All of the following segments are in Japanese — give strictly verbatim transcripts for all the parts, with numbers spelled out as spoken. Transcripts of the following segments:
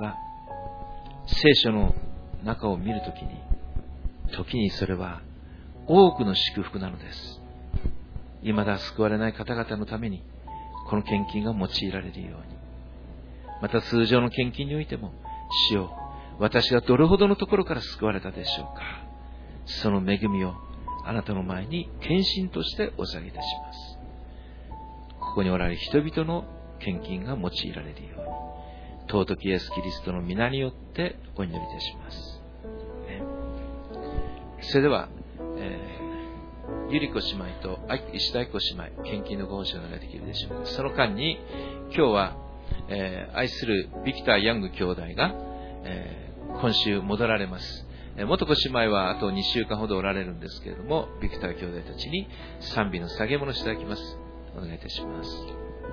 が聖書の中を見るときに、時にそれは多くの祝福なのです。未だ救われない方々のためにこの献金が用いられるように、また通常の献金においても、主よ、私がどれほどのところから救われたでしょうか。その恵みをあなたの前に献身としてお捧げいたします。ここにおられる人々の献金が用いられるように、尊きイエス・キリストの皆によってお祈りいたします。ね、それでは、えー、ゆりこ姉妹と石田愛子姉妹、献金のご奉仕をお願いできるでしょうか。その間に、今日は、えー、愛するビクター・ヤング兄弟が、えー、今週戻られます。えー、元子姉妹はあとにしゅうかんほどおられるんですけれども、ビクター兄弟たちに賛美の捧げ物をしていただきます。お願いいたします。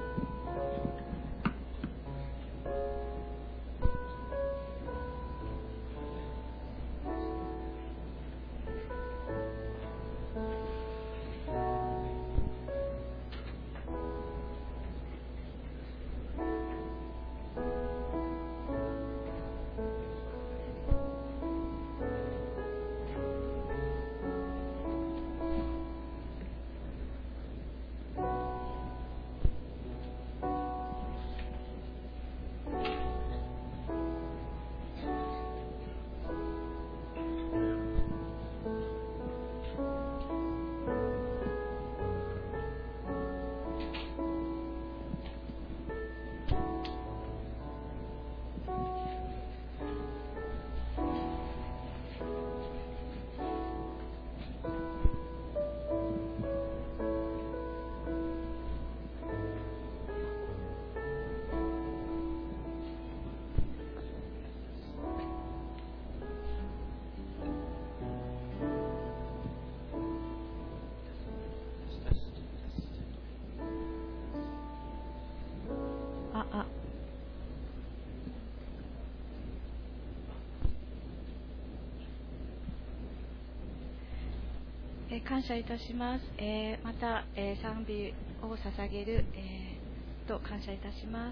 感謝いたします。えー、また、えー、賛美を捧げる、えー、と感謝いたします。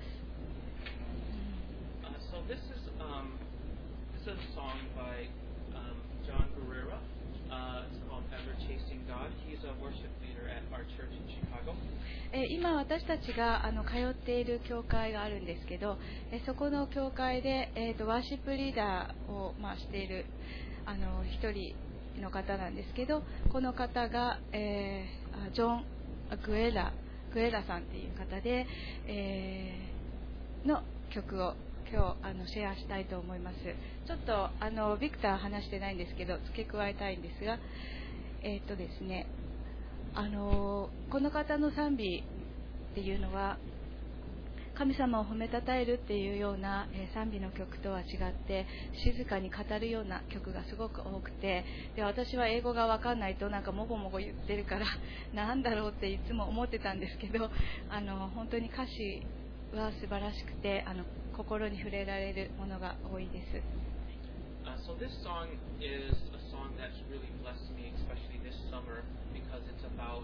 Uh, so this is um, this is a song by um, John Guerrera. Uh, it's called Ever Chasing God. He's a worship leader at our church in Chicago. えー、今私たちがあの通っている教会があるんですけど、えー、そこの教会で、えー、とワーシップリーダーを、まあ、しているあの一人の方なんですけど、この方が、えー、ジョン・グエラグエラさんっていう方で、えー、の曲を今日あのシェアしたいと思います。ちょっとあのビクターは話してないんですけど付け加えたいんですが、えー、っとですねあのこの方の賛美っていうのは神様を褒めたたえるっていうような、えー、賛美の曲とは違って静かに語るような曲がすごく多くて、で私は英語が分かんないとなんかもごもご言ってるからなんだろうっていつも思ってたんですけど、あの本当に歌詞は素晴らしくてあの心に触れられるものが多いです。 Uh, so this song is a song that's really blessed me, especially this summer, because it's about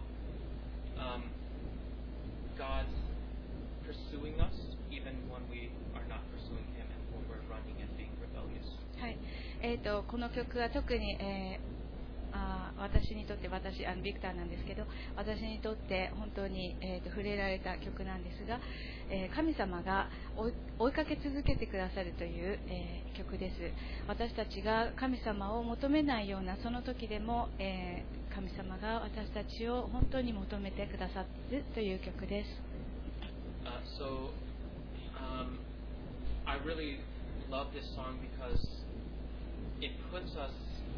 um, God's pursuing us even when we are not pursuing Him and when we're running and being rebellious. はい、えーと、この曲は特に、えーあ私にとって私あのビクターなんですけど、私にとって本当に、えー、と触れられた曲なんですが、えー、神様が追い、追いかけ続けてくださるという、えー、曲です。私たちが神様を求めないようなその時でも、えー、神様が私たちを本当に求めてくださるという曲です。 Uh, so um, I really love this song because it puts us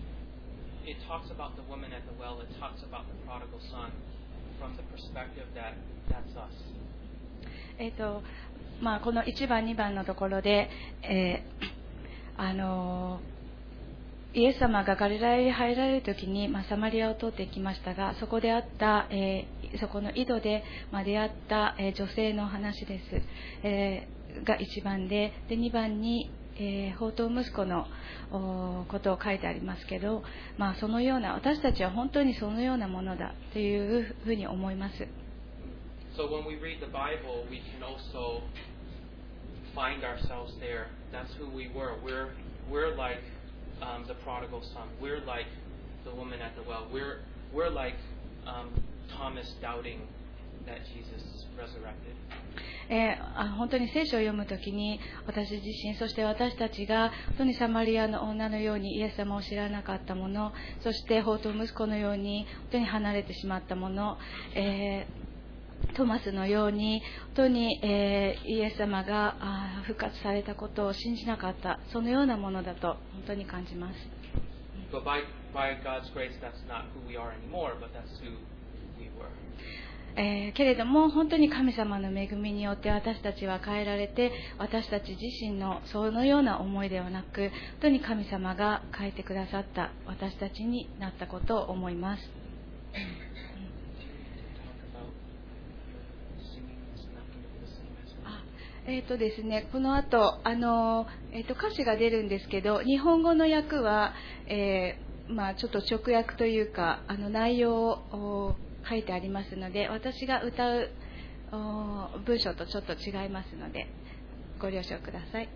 It talks about the woman at the well. It talks about the prodigal son from the perspective that that's us. えっと、まあこのいちばんにばんのところで、えー、あのイエス様がガリラヤに入られるときに、まあ、サマリアを通っていきましたが、そこであった、えー、そこの井戸で、まあ、出会った、えー、女性の話です、えー、がいちばんで、でにばんにえー、放蕩息子のことを書いてありますけど、まあ、そのような私たちは本当にそのようなものだというふうに思います。 So when we read the Bible, we can also find ourselves there. That's who we were. We're we're like um, the prodigal son. We're like the woman at the well. We're we're like um, Thomas doubting that Jesus resurrected. えー、本当に聖書を読むときに私自身そして私たちが本当にサマリアの女のようにイエス様を知らなかったもの、そして放蕩息子のように本当に離れてしまったもの、えー、トマスのように本当に、えー、イエス様があ復活されたことを信じなかった、そのようなものだと本当に感じます。 But by, by God's grace, that's not who we are anymore, but that's who we were. えー、けれども本当に神様の恵みによって私たちは変えられて、私たち自身のそのような思いではなく、本当に神様が変えてくださった私たちになったことを思います。えーとですね、この後あの、えーと歌詞が出るんですけど、日本語の訳は、えーまあ、ちょっと直訳というかあの内容を書いてありますので、私が歌う文章とちょっと違いますのでご了承ください。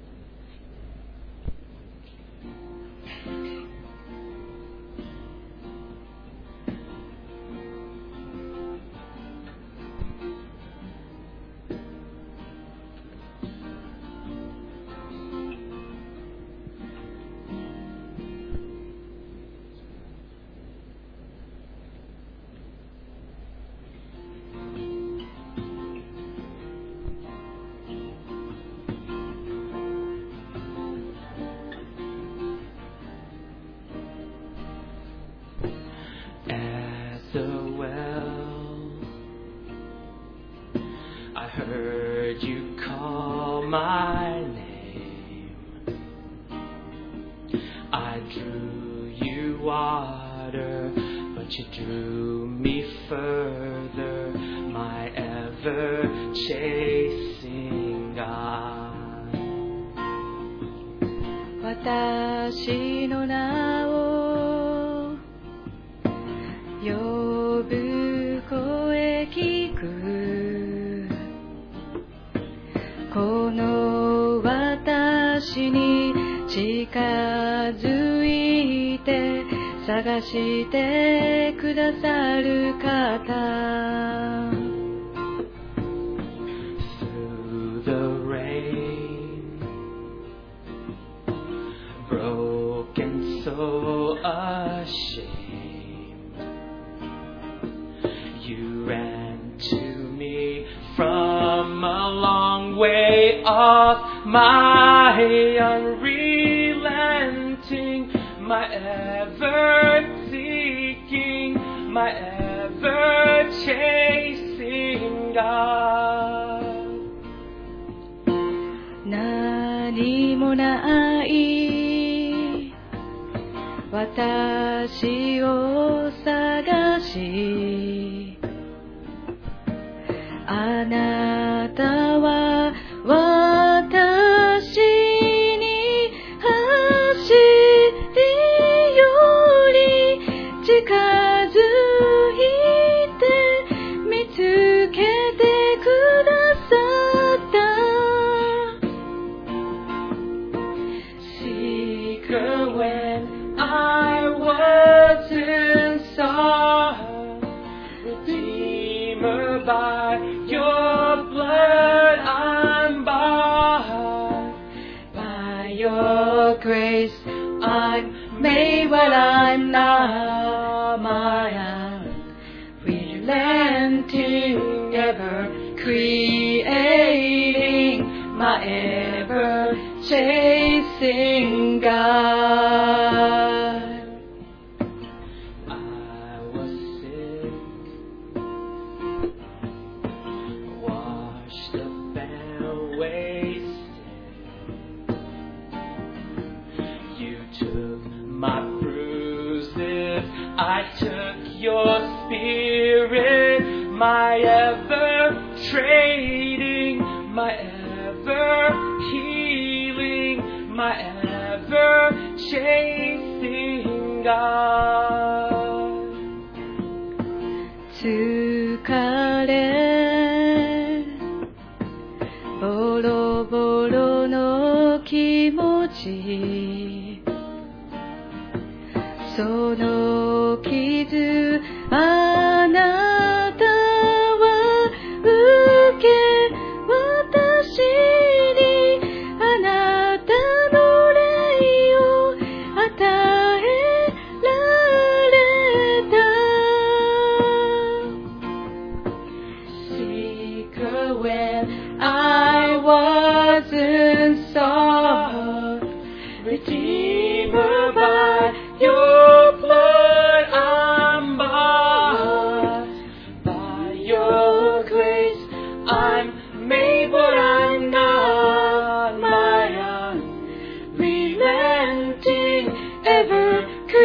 私の名を呼ぶ声聞く、この私に近づいて探してくださる方、 so ashamed. You ran to me from a long way off, my unrelenting, my ever seeking, my ever chasing God. 何もない私を探し、あなたは私に走り寄り近づいて見つけてくださった。 Secret when I wasn't sorry, Redeemer, by your blood I'm bought. By your grace I'm made what I'm not, my unrelenting, ever creating, my ever chasing God. I took your spirit, my ever trading, my ever healing, my ever chasing God. 疲れボロボロ命その傷あなたは受け私にあなたの霊を与えられた Secret when I wasn't sought Redeemer by your blood I'm bought by your grace I'm made what I'm not my unrelenting ever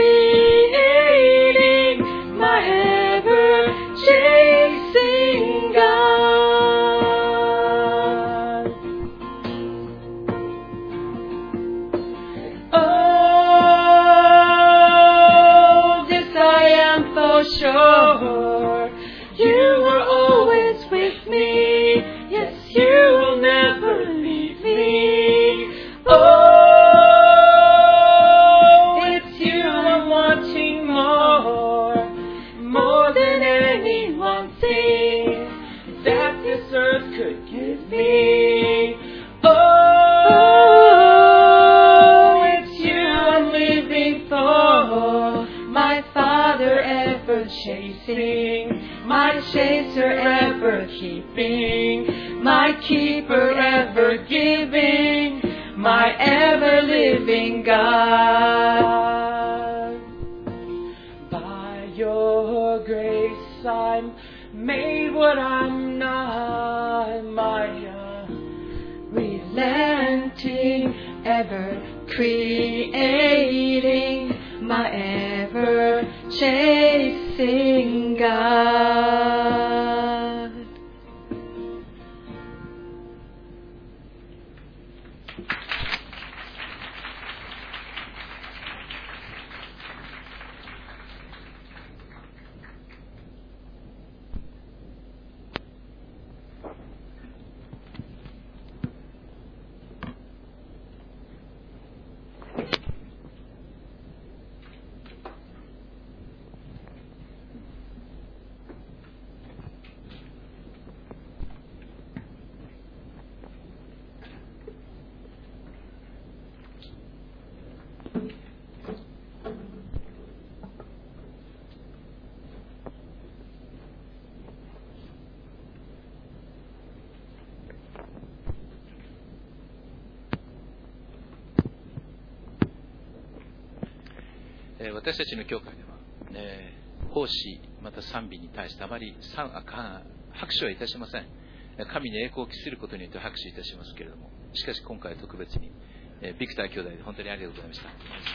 creating my ever chasing God oh this I am for sure you were always with me yes you will never leave me oh it's you I'm wanting more more than any one thing that this earth could give me oh it's you I'm living for my Father ever chasing my chaser ever keeping my keeper ever giving my ever living God by your grace I'm made what I'm not my unrelenting ever creating my ever chasing God 私たちの教会では、えー、奉仕また賛美に対してあまり拍手はいたしません。神に栄光を期することによって拍手いたしますけれども、しかし今回は特別に、えー、ビクター兄弟で本当にありがとうございました。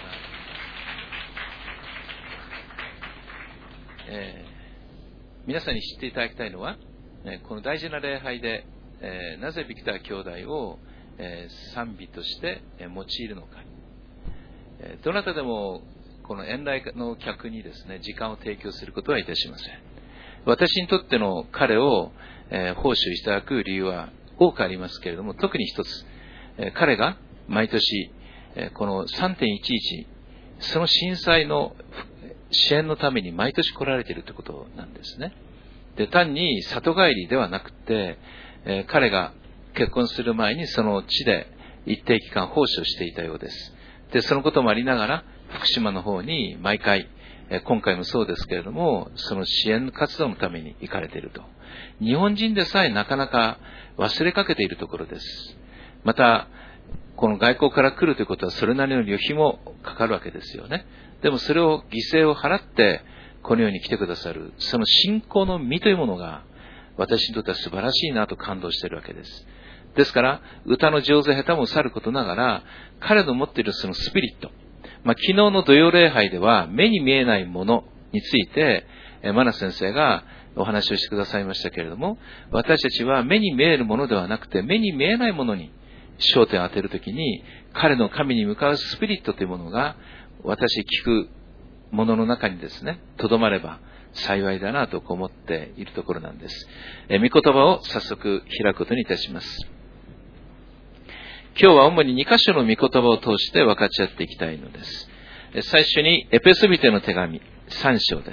えー、皆さんに知っていただきたいのは、えー、この大事な礼拝で、えー、なぜビクター兄弟を、えー、賛美として、えー、用いるのか、えー、どなたでもこの遠来の客にですね、時間を提供することはいたしません。私にとっての彼を、えー、報酬いただく理由は多くありますけれども、特に一つ、えー、彼が毎年、えー、この さんてんいちいち その震災の支援のために毎年来られているということなんですね。で、単に里帰りではなくて、えー、彼が結婚する前にその地で一定期間奉仕をしていたようです。で、そのこともありながら福島の方に毎回、今回もそうですけれども、その支援活動のために行かれていると。日本人でさえなかなか忘れかけているところです。また、この外交から来るということはそれなりの旅費もかかるわけですよね。でもそれを犠牲を払ってこの世に来てくださる、その信仰の実というものが私にとっては素晴らしいなと感動しているわけです。ですから、歌の上手下手もさることながら、彼の持っているそのスピリット、まあ、昨日の土曜礼拝では目に見えないものについて、マナ先生がお話をしてくださいましたけれども、私たちは目に見えるものではなくて、目に見えないものに焦点を当てるときに、彼の神に向かうスピリットというものが、私聞くものの中にですね、とどまれば幸いだなと思っているところなんです。え、御言葉を早速開くことにいたします。 今日は主にに箇所の御言葉を通して分かち合っていきたいのです。最初にエペソビテの手紙さん章です。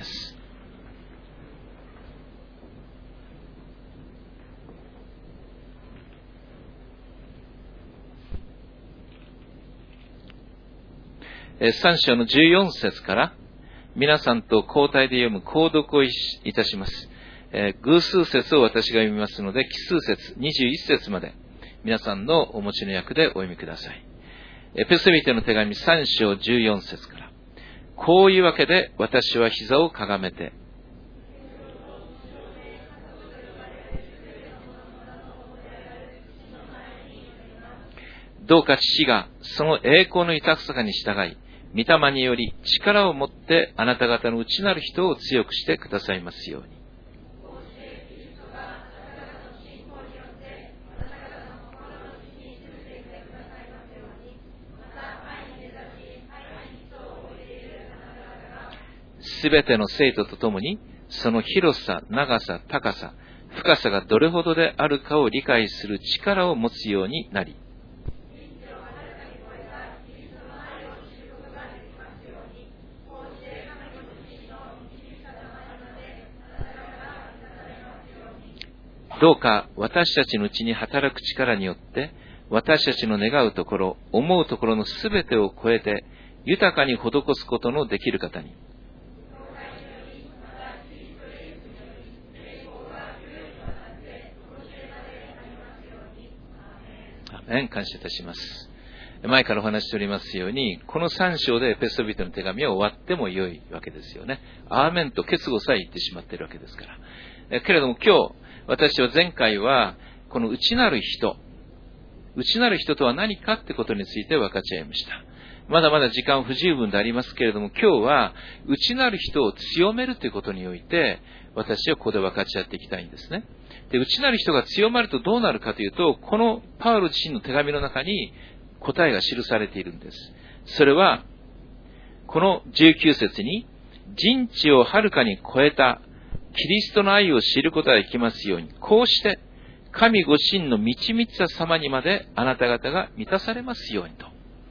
さん章のじゅうよん節から皆さんと交代で読む購読をいたします。偶数節を私が読みますので、奇数節にじゅういち節まで皆さんのお持ちの訳でお読みください。エペソビテの手紙さん章じゅうよん節から。こういうわけで私は膝をかがめて、どうか父がその栄光の豊かさに従い、御霊により力を持ってあなた方の内なる人を強くしてくださいますように。すべての生徒とともに、その広さ、長さ、高さ、深さがどれほどであるかを理解する力を持つようになり、どうか私たちのうちに働く力によって、私たちの願うところ、思うところのすべてを超えて、豊かに施すことのできる方に、感謝いたします。前からお話ししておりますように、このさん章でエペソビトの手紙は終わっても良いわけですよね。アーメンと結語さえ言ってしまっているわけですから。けれども今日、私は前回は、この内なる人、内なる人とは何かってことについて分かち合いました。まだまだ時間不十分でありますけれども、今日は内なる人を強めるということにおいて、私はここで分かち合っていきたいんですね。で、内なる人が強まるとどうなるかというと、このパウロ自身の手紙の中に答えが記されているんです。それは、このじゅうきゅう節に、人知をはるかに超えたキリストの愛を知ることができますように、こうして神ご自身の満ち満ちた様にまであなた方が満たされますようにと。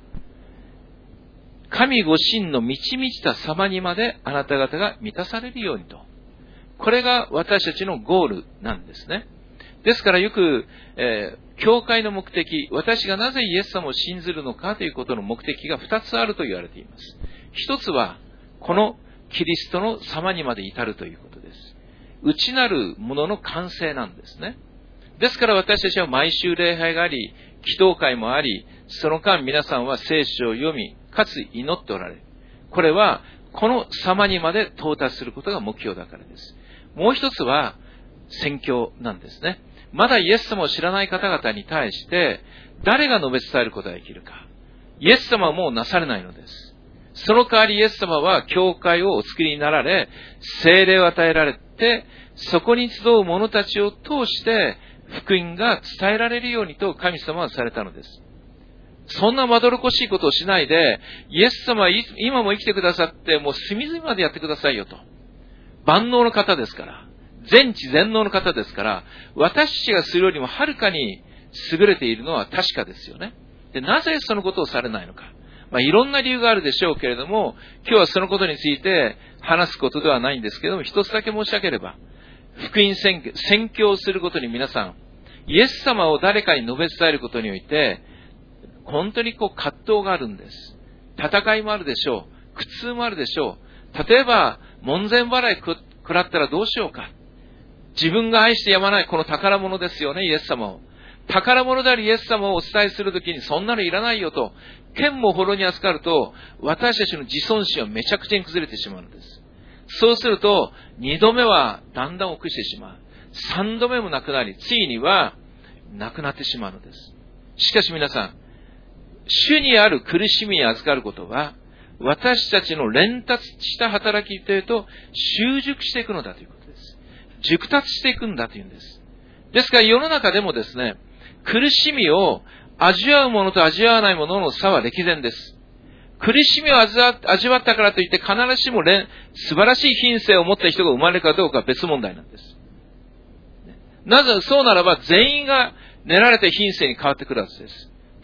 神ご自身の満ち満ちた様にまであなた方が満たされるようにと。これが私たちのゴールなんですね。ですからよく、えー、教会の目的、私がなぜイエス様を信ずるのかということの目的が二つあると言われています。一つは、このキリストの様にまで至るということです。内なるものの完成なんですね。ですから私たちは毎週礼拝があり、祈祷会もあり、その間皆さんは聖書を読み、かつ祈っておられる。これは、この様にまで到達することが目標だからです。もう一つは、宣教なんですね。まだイエス様を知らない方々に対して、誰が述べ伝えることができるか。イエス様はもうなされないのです。その代わりイエス様は教会をお作りになられ、聖霊を与えられて、そこに集う者たちを通して、福音が伝えられるようにと神様はされたのです。そんなまどろっこしいことをしないで、イエス様は今も生きてくださって、もう隅々までやってくださいよと。万能の方ですから。全知全能の方ですから、私たちがするよりもはるかに優れているのは確かですよね。で、なぜそのことをされないのか。まあ、いろんな理由があるでしょうけれども、今日はそのことについて話すことではないんですけれども、一つだけ申し上げれば、福音宣教、宣教をすることに皆さん、イエス様を誰かに述べ伝えることにおいて、本当にこう葛藤があるんです。戦いもあるでしょう。苦痛もあるでしょう。例えば、門前払い食らったらどうしようか。自分が愛してやまないこの宝物ですよね、イエス様を。宝物であるイエス様をお伝えするときに、そんなのいらないよと、剣もほろに扱うと、私たちの自尊心はめちゃくちゃに崩れてしまうのです。そうすると、二度目はだんだん臆してしまう。三度目もなくなり、ついにはなくなってしまうのです。しかし皆さん、主にある苦しみに預かることは、私たちの連達した働きというと、習熟していくのだということです。熟達していくんだというんです。ですから世の中でもですね、苦しみを味わうものと味わわないものの差は歴然です。苦しみを味わったからといって必ずしも素晴らしい品性を持った人が生まれるかどうかは別問題なんです。なぜそうならば全員が練られて品性に変わってくるはずです。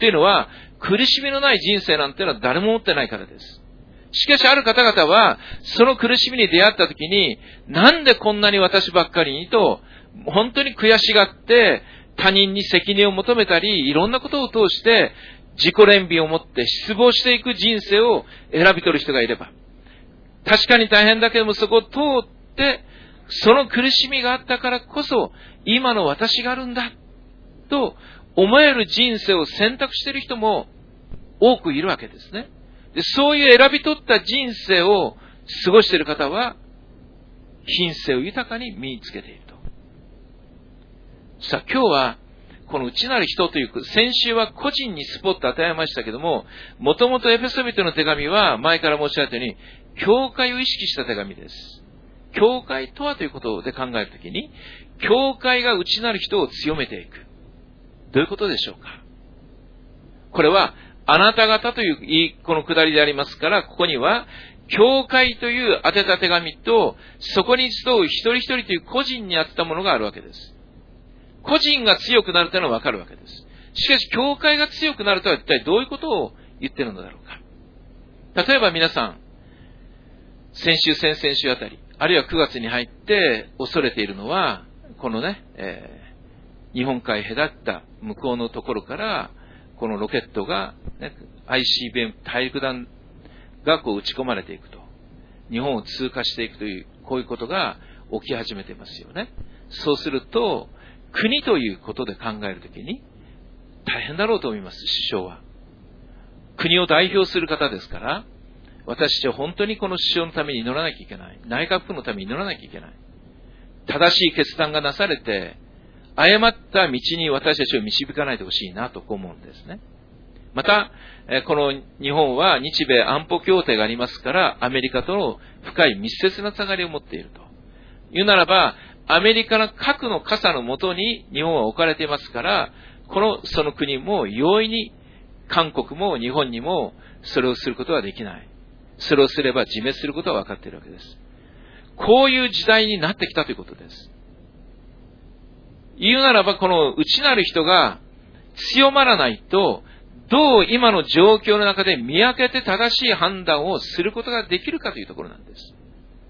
っていうのは、苦しみのない人生なんていうのは誰も持ってないからです。しかしある方々は、その苦しみに出会った時に、なんでこんなに私ばっかりにと、本当に悔しがって、他人に責任を求めたり、いろんなことを通して、自己憐憫を持って失望していく人生を選び取る人がいれば、確かに大変だけどもそこを通って、その苦しみがあったからこそ、今の私があるんだ、と思える人生を選択している人も多くいるわけですね。で、そういう選び取った人生を過ごしている方は、品性を豊かに身につけていると。さあ、今日は、この内なる人という、先週は個人にスポット与えましたけども、もともとエペソビトの手紙は、前から申し上げたように、教会を意識した手紙です。教会とはということで考えるときに、教会が内なる人を強めていく。どういうことでしょうか。これは、あなた方というこの下りでありますから、ここには、教会という宛てた手紙と、そこに集う一人一人という個人に宛てたものがあるわけです。個人が強くなるというのはわかるわけです。しかし、教会が強くなるとは一体どういうことを言っているのだろうか。例えば皆さん、先週、先々週あたり、あるいはくがつに入って恐れているのは、このね、えー、日本海隔った向こうのところから、このロケットが、ね、アイシービーエム 大陸弾がこう撃ち込まれていくと。日本を通過していくという、こういうことが起き始めていますよね。そうすると、国ということで考えるときに、大変だろうと思います、首相は。国を代表する方ですから、私たちは本当にこの首相のために祈らなきゃいけない。内閣府のために祈らなきゃいけない。正しい決断がなされて、誤った道に私たちを導かないでほしいなと思うんですね。また、この日本は日米安保協定がありますから、アメリカとの深い密接なつながりを持っていると。言うならば、アメリカの核の傘の下に日本は置かれていますから、この、その国も容易に韓国も日本にもそれをすることはできない。それをすれば自滅することは分かっているわけです。こういう時代になってきたということです。言うならば、この内なる人が強まらないと、どう今の状況の中で見分けて正しい判断をすることができるかというところなんです。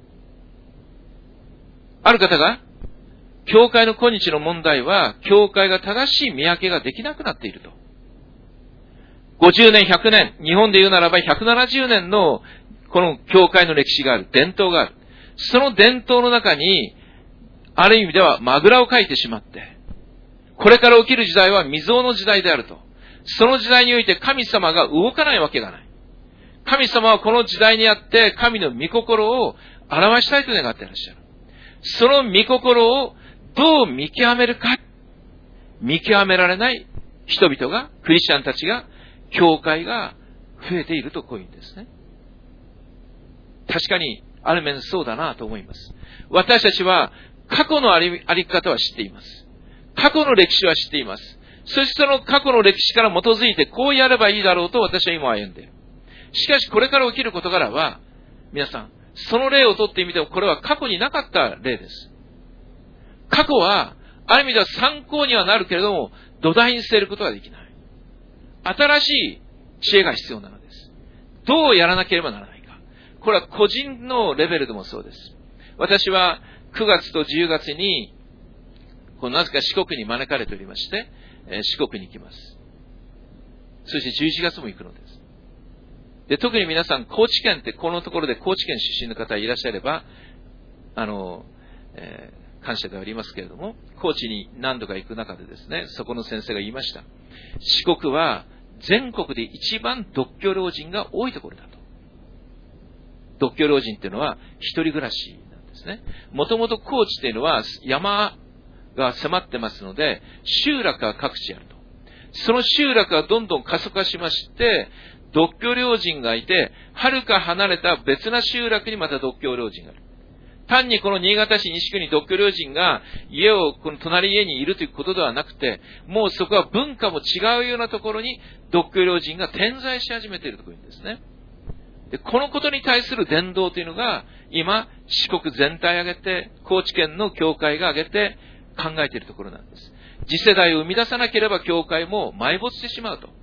ある方が、教会の今日の問題は、教会が正しい見分けができなくなっていると。ごじゅうねん、ひゃくねん、日本で言うならばひゃくななじゅうねんのこの教会の歴史がある、伝統がある。その伝統の中に、ある意味ではマグラを書いてしまって、これから起きる時代は未曾有の時代であると。その時代において神様が動かないわけがない。神様はこの時代にあって神の御心を表したいと願っていらっしゃる。その御心をどう見極めるか。見極められない人々が、クリスチャンたちが、教会が増えているとこういうんですね。確かに、ある面そうだなと思います。私たちは過去のあり、あり方は知っています。過去の歴史は知っています。そしてその過去の歴史から基づいてこうやればいいだろうと私は今歩んでいる。しかしこれから起きる事柄は、皆さん、その例をとってみてもこれは過去になかった例です。過去は、ある意味では参考にはなるけれども、土台に据えることができない。新しい知恵が必要なのです。どうやらなければならないか。これは個人のレベルでもそうです。私はくがつとじゅうがつに、このなぜか四国に招かれておりまして、四国に行きます。そしてじゅういちがつも行くのです。で、特に皆さん、高知県ってこのところで高知県出身の方いらっしゃれば、あの、えー感謝ではありますけれども、高知に何度か行く中でですね、そこの先生が言いました。四国は全国で一番独居老人が多いところだと。独居老人っていうのは一人暮らしなんですね。もともと高知っていうのは山が迫ってますので、集落が各地あると。その集落がどんどん過疎化しまして、独居老人がいて、はるか離れた別な集落にまた独居老人がある。単にこの新潟市西区に独居老人が家を、この隣家にいるということではなくて、もうそこは文化も違うようなところに独居老人が点在し始めているところですね。で、このことに対する伝道というのが、今、四国全体挙げて、高知県の教会が挙げて考えているところなんです。次世代を生み出さなければ教会も埋没してしまうと。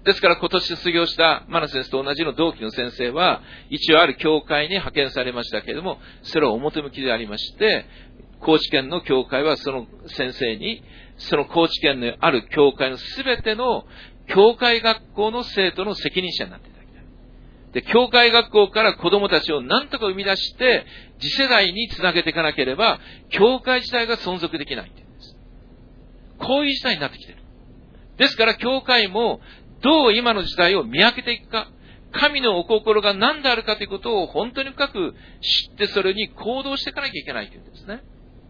ですから今年卒業したマナ先生と同じの同期の先生は、一応ある教会に派遣されましたけれども、それは表向きでありまして、高知県の教会はその先生に、その高知県のある教会のすべての教会学校の生徒の責任者になっていただきたい。で、教会学校から子供たちを何とか生み出して、次世代につなげていかなければ、教会自体が存続できないっていうんです。こういう時代になってきている。ですから、教会も、どう今の時代を見分けていくか、神のお心が何であるかということを本当に深く知ってそれに行動していかなきゃいけないというんですね。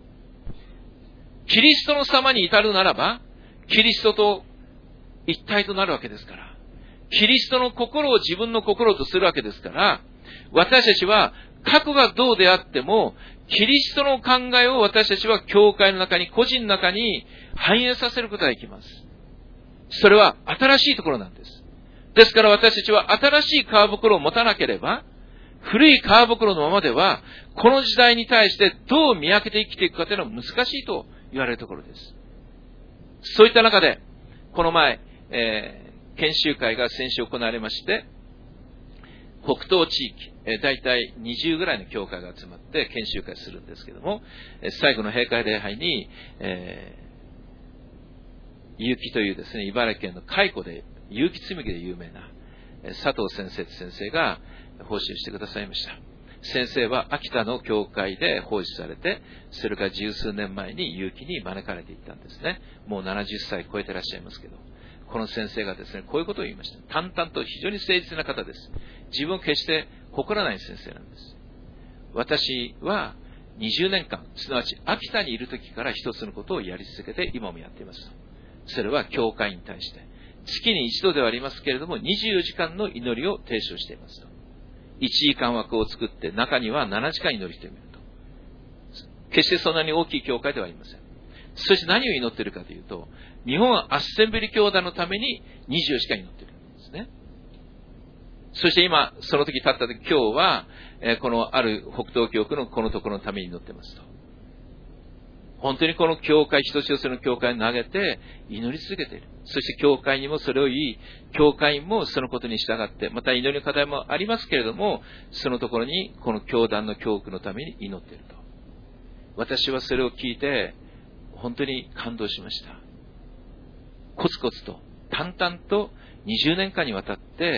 キリストの様に至るならば、キリストと一体となるわけですから、キリストの心を自分の心とするわけですから、私たちは過去がどうであっても、キリストの考えを私たちは教会の中に、個人の中に反映させることができます。それは新しいところなんです。ですから私たちは新しい皮袋を持たなければ、古い皮袋のままでは、この時代に対してどう見分けて生きていくかというのは難しいと言われるところです。そういった中で、この前、えー、研修会が先週行われまして、北東地域、えー、大体にじゅうぐらいの教会が集まって研修会するんですけども、えー、最後の閉会礼拝に、えー結城というですね、茨城県の蚕で、結城紬で有名な佐藤先生と先生が奉仕をしてくださいました。先生は秋田の教会で奉仕されて、それから十数年前に結城に招かれていったんですね。もうななじゅっさい超えてらっしゃいますけど、この先生がですね、こういうことを言いました。淡々と非常に誠実な方です。自分を決して誇らない先生なんです。私はにじゅうねんかん、すなわち秋田にいる時から一つのことをやり続けて今もやっていますと。それは教会に対して、月に一度ではありますけれども、にじゅうよじかんの祈りを提唱していますと。いちじかん枠を作って、中にはななじかん祈りしてみると。決してそんなに大きい教会ではありません。そして何を祈っているかというと、日本アッセンブリ教団のためににじゅうよじかん祈っているんですね。そして今、その時経った時、今日は、えー、このある北東教区のこのところのために祈っていますと。本当にこの教会、一つ一つの教会に投げて祈り続けている。そして教会にもそれを言い、教会もそのことに従って、また祈りの課題もありますけれども、そのところにこの教団の教区のために祈っていると。私はそれを聞いて、本当に感動しました。コツコツと、淡々とにじゅうねんかんにわたって、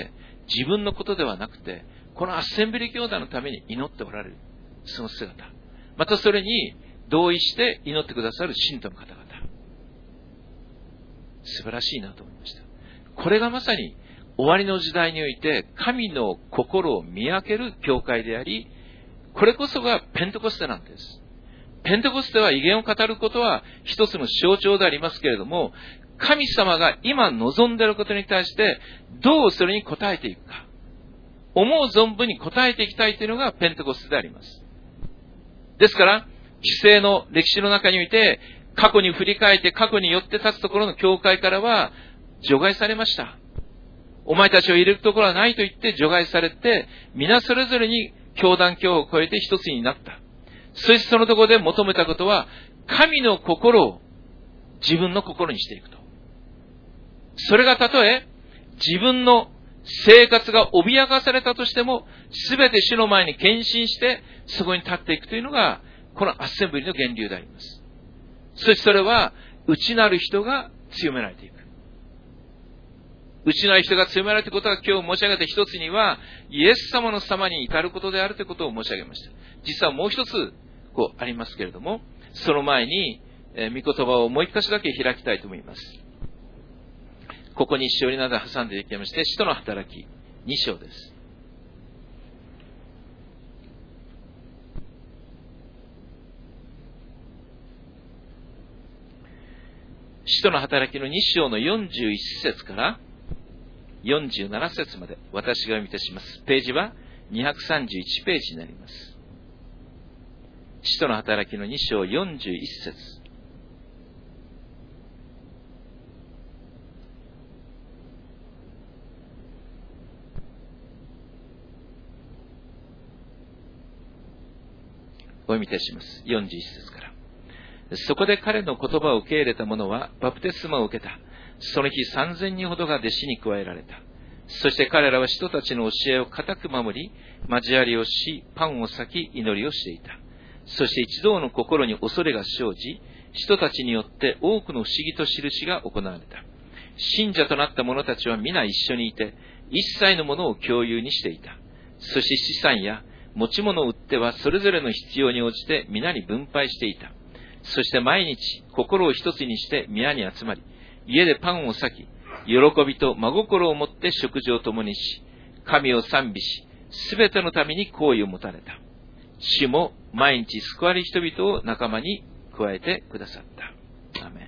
自分のことではなくて、このアッセンブリ教団のために祈っておられる。その姿。またそれに、同意して祈ってくださる信徒の方々。素晴らしいなと思いました。これがまさに終わりの時代において神の心を見分ける教会であり、これこそがペンテコステなんです。ペンテコステは異言を語ることは一つの象徴でありますけれども、神様が今望んでいることに対してどうそれに応えていくか。思う存分に応えていきたいというのがペンテコステであります。ですから、既成の歴史の中において、過去に振り返って過去によって立つところの教会からは除外されました。お前たちを入れるところはないと言って除外されて、皆それぞれに教団教を超えて一つになった。そしてそのところで求めたことは、神の心を自分の心にしていくと。それがたとえ自分の生活が脅かされたとしても、すべて主の前に献身してそこに立っていくというのが、このアッセンブリの源流であります。そしてそれは、内なる人が強められていく。内なる人が強められていくことは今日申し上げた一つには、イエス様の様に至ることであるということを申し上げました。実はもう一つ、こうありますけれども、その前に、えー、御言葉をもう一箇所だけ開きたいと思います。ここにしおりなど挟んでいきまして、使徒の働き、に章です。使徒の働きのに章のよんじゅういち節からよんじゅうなな節まで私が読み出します。ページはにひゃくさんじゅういちページになります。使徒の働きのに章よんじゅういち節。お読みいたします。よんじゅういち節から。そこで彼の言葉を受け入れた者はバプテスマを受けた。 その日三千人ほどが弟子に加えられた。そして彼らは人たちの教えを固く守り、交わりをし、パンを裂き、祈りをしていた。そして一同の心に恐れが生じ、人たちによって多くの不思議と印が行われた。信者となった者たちは皆一緒にいて、一切のものを共有にしていた。そして資産や持ち物を売ってはそれぞれの必要に応じて皆に分配していた。そして毎日心を一つにして宮に集まり、家でパンを裂き、喜びと真心を持って食事を共にし、神を賛美し、すべてのために好意を持たれた。主も毎日救われる人々を仲間に加えてくださった。アーメン。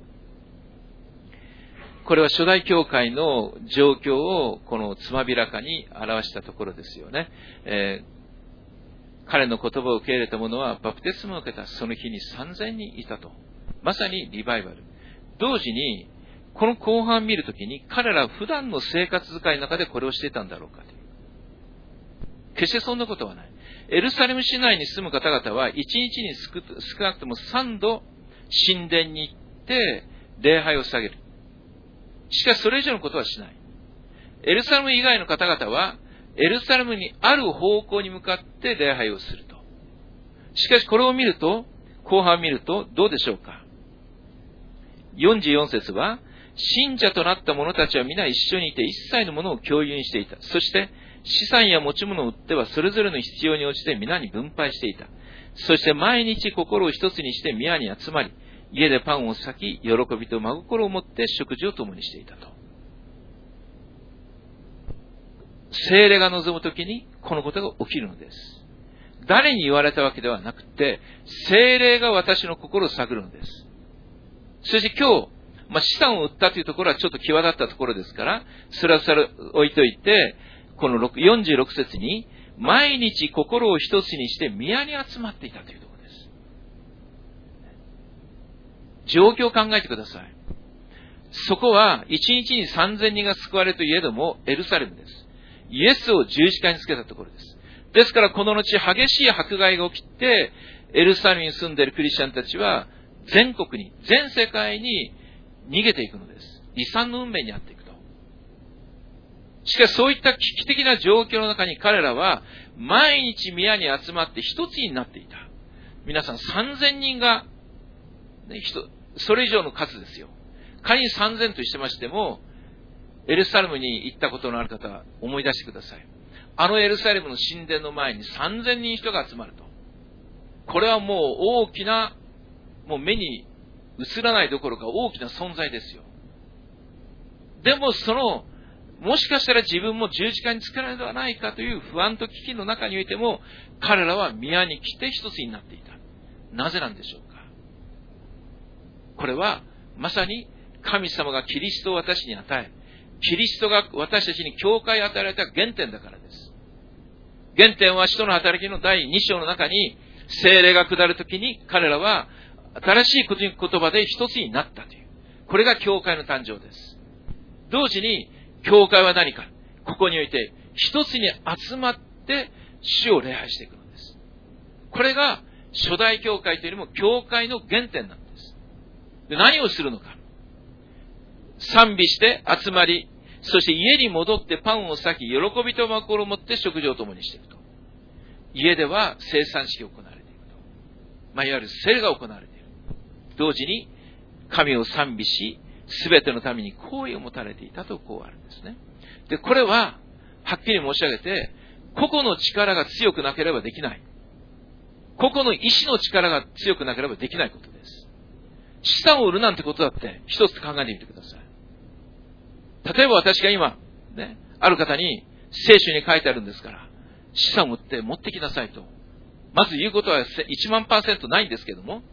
これは初代教会の状況をこのつまびらかに表したところですよね。えー、彼の言葉を受け入れた者はバプテスマを受けたその日にさんぜんにんいたと。まさにリバイバル。同時に、この後半を見るときに彼らは普段の生活使いの中でこれをしていたんだろうかという。決してそんなことはない。エルサレム市内に住む方々は一日に少なくともさんど神殿に行って礼拝を捧げる。しかしそれ以上のことはしない。エルサレム以外の方々はエルサレムにある方向に向かって礼拝をすると。しかしこれを見ると、後半を見るとどうでしょうか。よんじゅうよん節は、信者となった者たちは皆一緒にいて一切のものを共有にしていた。そして資産や持ち物を売ってはそれぞれの必要に応じて皆に分配していた。そして毎日心を一つにして宮に集まり、家でパンを裂き、喜びと真心を持って食事を共にしていたと。聖霊が望むときにこのことが起きるのです。誰に言われたわけではなくて、聖霊が私の心を探るのです。そして今日、まあ、資産を売ったというところはちょっと際立ったところですから、それはそれ置いといて、このよんじゅうろく節に、毎日心を一つにして宮に集まっていたというところです。状況を考えてください。そこは一日にさんぜんにんが救われるといえどもエルサレムです。イエスを十字架につけたところです。ですからこの後激しい迫害が起きて、エルサレムに住んでいるクリスチャンたちは全国に、全世界に逃げていくのです。離散の運命にあっていくと。しかしそういった危機的な状況の中に彼らは毎日宮に集まって一つになっていた。皆さんさんぜんにんが、ね、それ以上の数ですよ。仮にさんぜんとしてましても、エルサレムに行ったことのある方は思い出してください。あのエルサレムの神殿の前にさんぜんにん人が集まると。これはもう大きな、もう目に映らないどころか大きな存在ですよ。でもその、もしかしたら自分も十字架につけられるのではないかという不安と危機の中においても、彼らは宮に来て一つになっていた。なぜなんでしょうか。これはまさに神様がキリストを私に与え、キリストが私たちに教会を与えられた原点だからです。原点は使徒の働きのだいに章の中に、聖霊が下るときに彼らは新しい言葉で一つになったという。これが教会の誕生です。同時に、教会は何か。ここにおいて、一つに集まって主を礼拝していくのです。これが初代教会というよりも教会の原点なんです。で、何をするのか。賛美して集まり、そして家に戻ってパンを裂き、喜びと真心を持って食事を共にしていくと。家では生産式が行われていくと。まあ、いわゆる聖が行われている。同時に神を賛美し、すべてのために好意を持たれていたとこうあるんですね。で、これは、はっきり申し上げて、個々の力が強くなければできない。個々の意志の力が強くなければできないことです。資産を売るなんてことだって一つ考えてみてください。例えば私が今、ね、ある方に聖書に書いてあるんですから、資産を売って持ってきなさいと。まず言うことはいちまんパーセントないんですけども、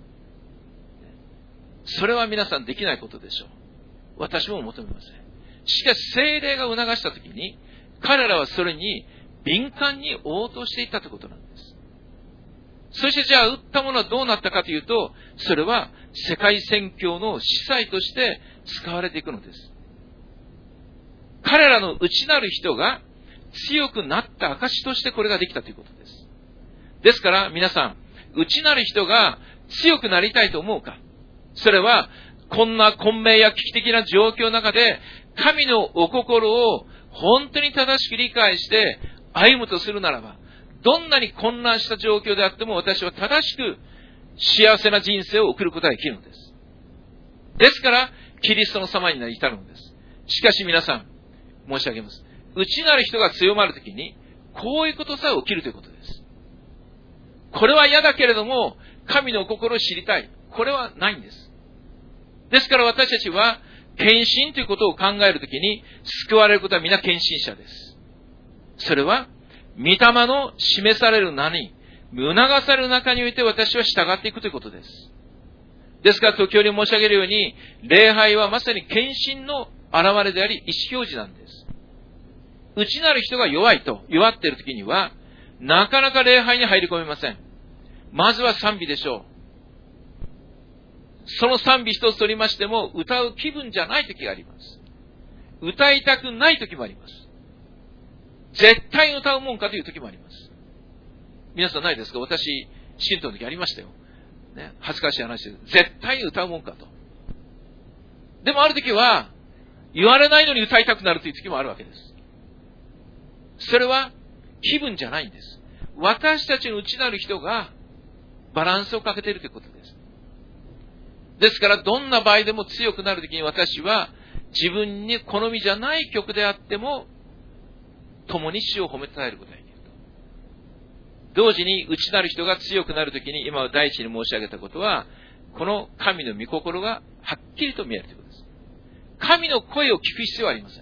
それは皆さんできないことでしょう。私も求めません。しかし聖霊が促したときに、彼らはそれに敏感に応答していったということなんです。そしてじゃあ売ったものはどうなったかというと、それは世界宣教の司祭として使われていくのです。彼らの内なる人が強くなった証としてこれができたということです。ですから皆さん、内なる人が強くなりたいと思うか、それはこんな混迷や危機的な状況の中で、神のお心を本当に正しく理解して歩むとするならば、どんなに混乱した状況であっても私は正しく幸せな人生を送ることができるのです。ですから、キリストの様になり至るのです。しかし皆さん、申し上げます。内なる人が強まるときに、こういうことさえ起きるということです。これは嫌だけれども、神の心を知りたい。これはないんです。ですから私たちは、献身ということを考えるときに、救われることは皆献身者です。それは、御霊の示される名に、促される中において私は従っていくということです。ですから時折申し上げるように、礼拝はまさに献身の現れであり、意思表示なんです。内なる人が弱いと、弱っているときには、なかなか礼拝に入り込めません。まずは賛美でしょう。その賛美一つ取りましても、歌う気分じゃないときがあります。歌いたくないときもあります。絶対に歌うもんかというときもあります。皆さんないですか？私、信徒の時ありましたよ。ね、恥ずかしい話です。絶対に歌うもんかと。でもあるときは、言われないのに歌いたくなるというときもあるわけです。それは気分じゃないんです。私たちの内なる人がバランスをかけているということです。ですから、どんな場合でも強くなるときに私は自分に好みじゃない曲であっても、共に主を褒めたたえることができると。同時に内なる人が強くなるときに、今第一に申し上げたことは、この神の御心がはっきりと見えるということです。神の声を聞く必要はありません。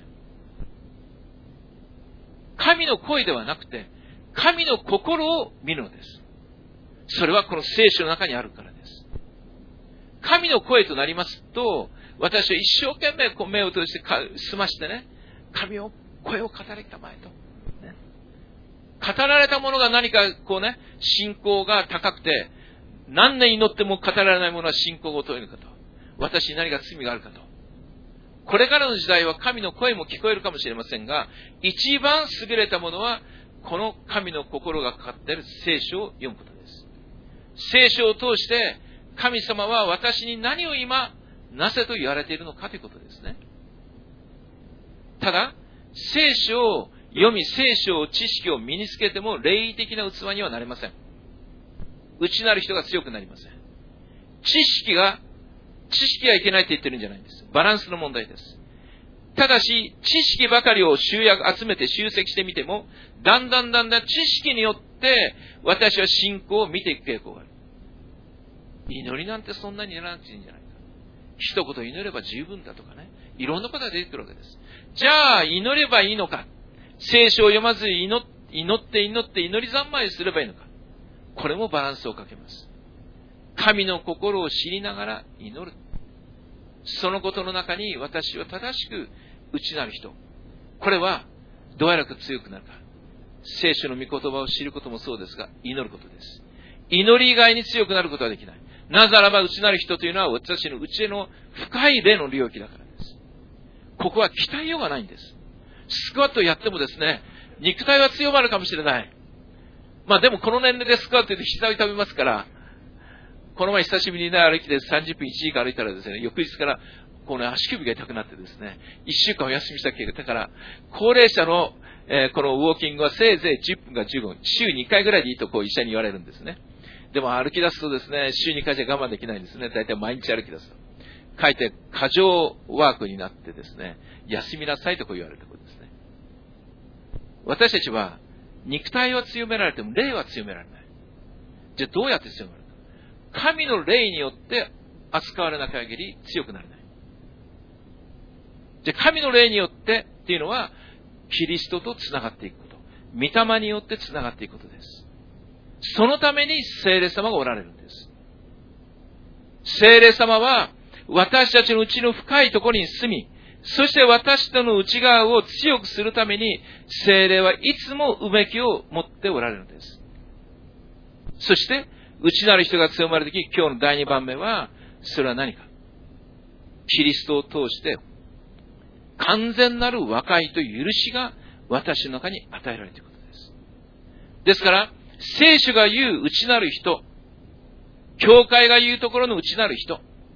神の声ではなくて、神の心を見るのです。それはこの聖書の中にあるからです。神の声となりますと、私は一生懸命こう目を閉じて済ましてね、神を、声を語りたまえと、ね。語られたものが何かこうね、信仰が高くて、何年祈っても語られないものは信仰を問えるかと。私に何か罪があるかと。これからの時代は神の声も聞こえるかもしれませんが、一番優れたものは、この神の心がかかっている聖書を読むことです。聖書を通して、神様は私に何を今、なせと言われているのかということですね。ただ、聖書を読み、聖書を知識を身につけても、霊的な器にはなれません。内なる人が強くなりません。知識が、知識がいけないと言ってるんじゃないんです。バランスの問題です。ただし、知識ばかりを集約、集めて集積してみても、だんだんだんだん知識によって、私は信仰を見ていく傾向がある。祈りなんてそんなにやらなくていいんじゃないか。一言祈れば十分だとかね。いろんなことが出てくるわけです。じゃあ、祈ればいいのか。聖書を読まずに祈って祈って祈り三昧すればいいのか。これもバランスをかけます。神の心を知りながら祈る。そのことの中に私は正しく内なる人。これはどうやらく強くなるか。聖書の御言葉を知ることもそうですが、祈ることです。祈り以外に強くなることはできない。なぜならば内なる人というのは私の内への深い霊の領域だからです。ここは鍛えようがないんです。スクワットをやってもですね、肉体は強まるかもしれない。まあでもこの年齢でスクワットで膝を痛めますから、この前久しぶりにね、歩きでさんじゅっぷんいちじかん歩いたらですね、翌日からこの足首が痛くなってですね、いっしゅうかんお休みした結果、だから高齢者の、えー、このウォーキングはせいぜいじゅっぷんかじゅうごふん、週にかいぐらいでいいとこう医者に言われるんですね。でも歩き出すとですね、週にかいじゃ我慢できないんですね。だいたい毎日歩き出すと。かえって過剰ワークになってですね、休みなさいとこう言われるところですね。私たちは肉体は強められても霊は強められない。じゃあどうやって強められるか。神の霊によって扱われな限り強くなれない。じゃあ神の霊によってっていうのはキリストとつながっていくこと。御霊によってつながっていくことです。そのために聖霊様がおられるんです。聖霊様は私たちの内の深いところに住み、そして私との内側を強くするために聖霊はいつもうめきを持っておられるんです。そして内なる人が強まるとき、今日のだいにばんめは、それは何か。キリストを通して完全なる和解と許しが私の中に与えられていることです。ですから、聖書が言う内なる人、教会が言うところの内なる人、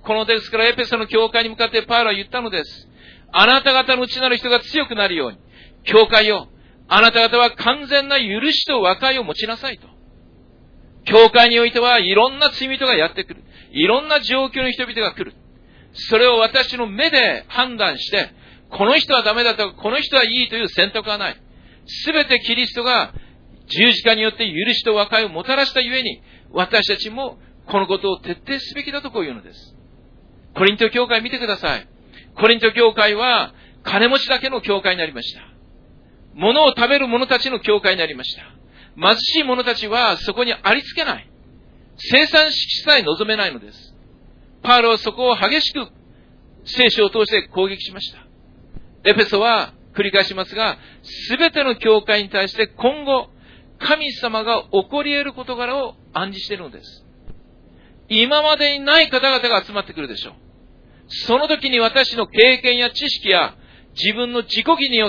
このですからエペソの教会に向かってパウロは言ったのです。あなた方の内なる人が強くなるように、教会よ、あなた方は完全な許しと和解を持ちなさいと。教会においてはいろんな罪人がやってくる。いろんな状況の人々が来る。それを私の目で判断して、この人はダメだとか、この人はいいという選択はない。すべてキリストが十字架によって許しと和解をもたらしたゆえに、私たちもこのことを徹底すべきだとこう言うのです。コリント教会見てください。コリント教会は金持ちだけの教会になりました。物を食べる者たちの教会になりました。貧しい者たちはそこにありつけない。生産式さえ望めないのです。パウロはそこを激しく聖書を通して攻撃しました。エペソは繰り返しますが、すべての教会に対して今後、神様が起こり得る事柄を暗示しているのです。今までにない方々が集まってくるでしょう。その時に私の経験や知識や自分の自己義によって、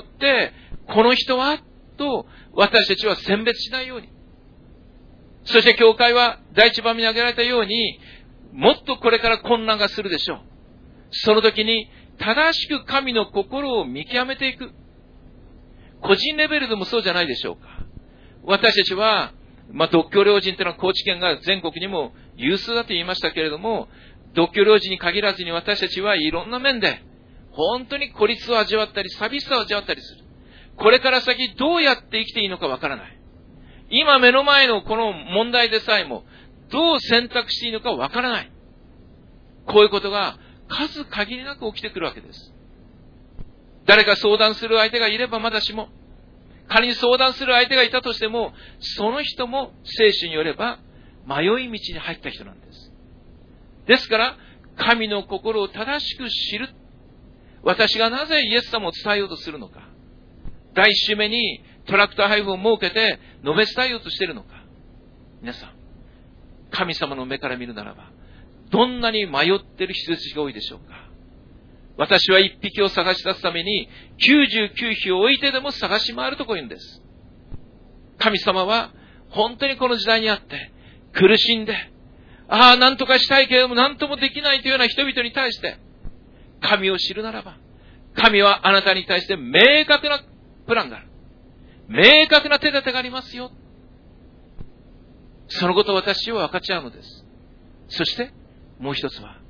この人はと私たちは選別しないように。そして教会は第一番目に挙げられたように、もっとこれから混乱がするでしょう。その時に正しく神の心を見極めていく。個人レベルでもそうじゃないでしょうか。私たちは、まあ、独居老人というのは高知県が全国にも有数だと言いましたけれども、独居老人に限らずに私たちはいろんな面で、本当に孤立を味わったり、寂しさを味わったりする。これから先どうやって生きていいのかわからない。今目の前のこの問題でさえも、どう選択していいのかわからない。こういうことが数限りなく起きてくるわけです。誰か相談する相手がいればまだしも、仮に相談する相手がいたとしても、その人も聖書によれば迷い道に入った人なんです。ですから、神の心を正しく知る。私がなぜイエス様を伝えようとするのか。第一週目にトラクター配布を設けて述べ伝えようとしているのか。皆さん、神様の目から見るならば、どんなに迷っている羊が多いでしょうか。私は一匹を探し出すためにきゅうじゅうきゅうひきを置いてでも探し回るとこう言うんです。神様は本当にこの時代にあって苦しんで、ああ、なんとかしたいけれどもなんともできないというような人々に対して神を知るならば、神はあなたに対して明確なプランがある。明確な手立てがありますよ。そのことを私は分かち合うのです。そしてもう一つは、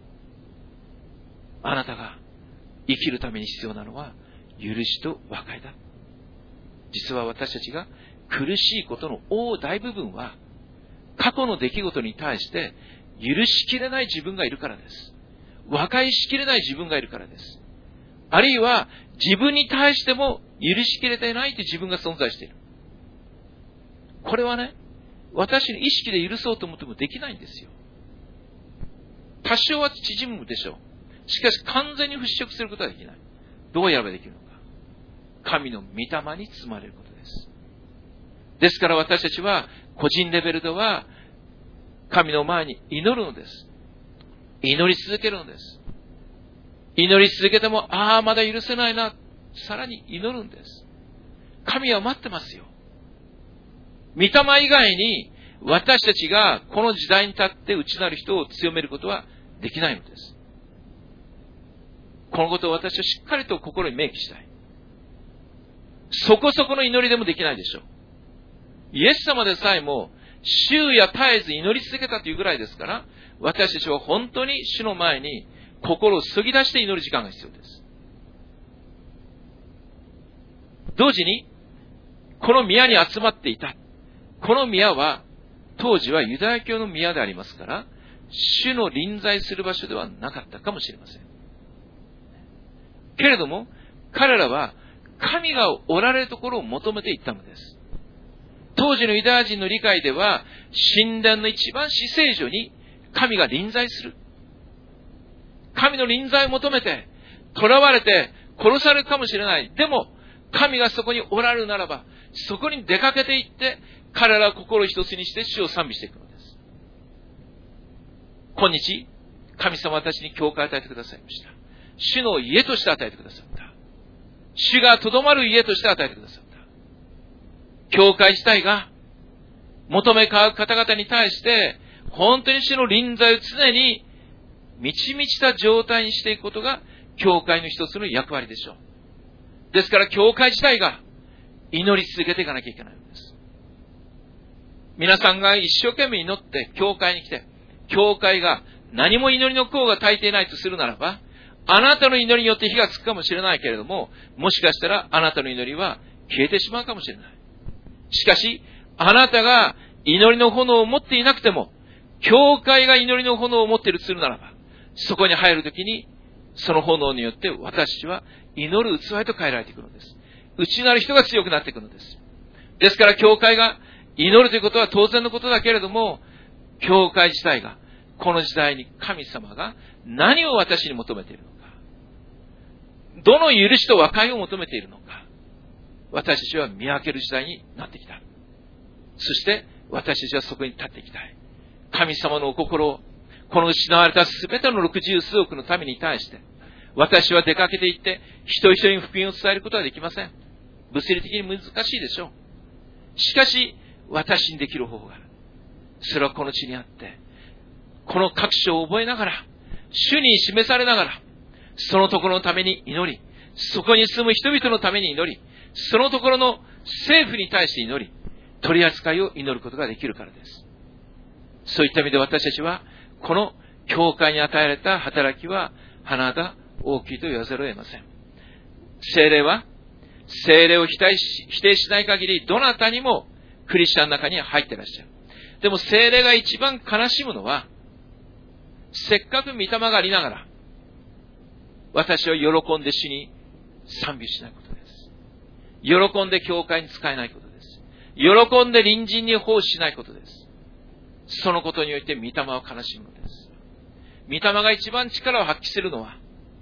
あなたが生きるために必要なのは許しと和解だ。実は私たちが苦しいことの大大部分は過去の出来事に対して許しきれない自分がいるからです。和解しきれない自分がいるからです。あるいは自分に対しても許しきれていないという自分が存在している。これはね、私の意識で許そうと思ってもできないんですよ。多少は縮むでしょう。しかし完全に払拭することはできない。どうやればできるのか。神の御霊に包まれることです。ですから私たちは個人レベルでは神の前に祈るのです。祈り続けるのです。祈り続けても、ああ、まだ許せないな。さらに祈るんです。神は待ってますよ。御霊以外に私たちがこの時代に立って内なる人を強めることはできないのです。このことを私はしっかりと心に明記したい。そこそこの祈りでもできないでしょう。イエス様でさえも週夜絶えず祈り続けたというぐらいですから、私たちは本当に主の前に心を削ぎ出して祈る時間が必要です。同時にこの宮に集まっていた。この宮は当時はユダヤ教の宮でありますから、主の臨在する場所ではなかったかもしれません。けれども彼らは神がおられるところを求めていったのです。当時のユダヤ人の理解では、神殿の一番至聖所に神が臨在する。神の臨在を求めて囚われて殺されるかもしれない。でも神がそこにおられるならば、そこに出かけていって彼らは心を一つにして主を賛美していくのです。今日神様は私に教会を与えてくださいました。主の家として与えてくださった。主がとどまる家として与えてくださった。教会自体が求め交う方々に対して本当に主の臨在を常に満ち満ちた状態にしていくことが、教会の一つの役割でしょう。ですから、教会自体が祈り続けていかなきゃいけないんです。皆さんが一生懸命祈って、教会に来て、教会が何も祈りの功が足りていないとするならば、あなたの祈りによって火がつくかもしれないけれども、もしかしたらあなたの祈りは消えてしまうかもしれない。しかし、あなたが祈りの炎を持っていなくても、教会が祈りの炎を持っているとするならば、そこに入るときに、その炎によって私たちは祈る器へと変えられていくのです。内なる人が強くなっていくのです。ですから、教会が祈るということは当然のことだけれども、教会自体が、この時代に神様が何を私に求めているのか、どの許しと和解を求めているのか、私たちは見分ける時代になってきた。そして私たちはそこに立っていきたい。神様のお心を、この失われたすべての六十数億の民に対して、私は出かけて行って、一人一人に福音を伝えることはできません。物理的に難しいでしょう。しかし、私にできる方法がある。それはこの地にあって、この各所を覚えながら、主に示されながら、そのところのために祈り、そこに住む人々のために祈り、そのところの政府に対して祈り、取り扱いを祈ることができるからです。そういった意味で私たちは、この教会に与えられた働きは、甚だ大きいと言わざるを得ません。聖霊は、聖霊を否定し、否定しない限り、どなたにもクリスチャンの中に入ってらっしゃる。でも聖霊が一番悲しむのは、せっかく御霊がありながら、私は喜んで主に賛美しないことです。喜んで教会に使えないことです。喜んで隣人に奉仕しないことです。そのことによって御霊は悲しむのです。御霊が一番力を発揮するのは、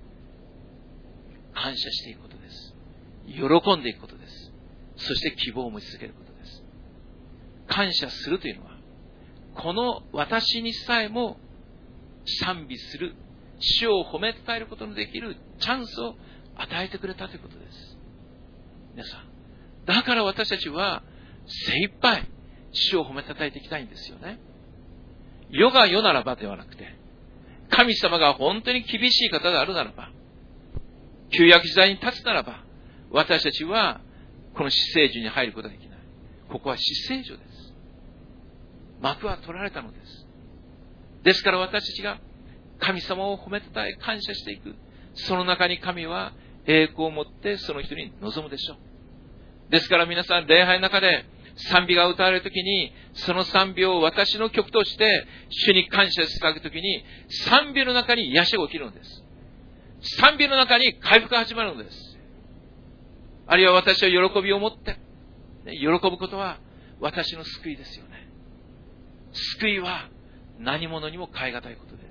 感謝していくことです。喜んでいくことです。そして希望を持ち続けることです。感謝するというのは、この私にさえも賛美する、主を褒めたたえることのできるチャンスを与えてくれたということです。皆さん、だから私たちは精一杯主を褒めたたえていきたいんですよね。世が世ならばではなくて、神様が本当に厳しい方であるならば、旧約時代に立つならば、私たちはこの死聖所に入ることができない。ここは死聖所です。幕は取られたのです。ですから私たちが神様を褒めたたえ感謝していく。その中に神は栄光を持ってその人に臨むでしょう。ですから皆さん、礼拝の中で賛美が歌われるときに、その賛美を私の曲として主に感謝していただくときに、賛美の中に癒しが起きるのです。賛美の中に回復が始まるのです。あるいは私は喜びを持って、喜ぶことは私の救いですよね。救いは何者にも代え難いことです。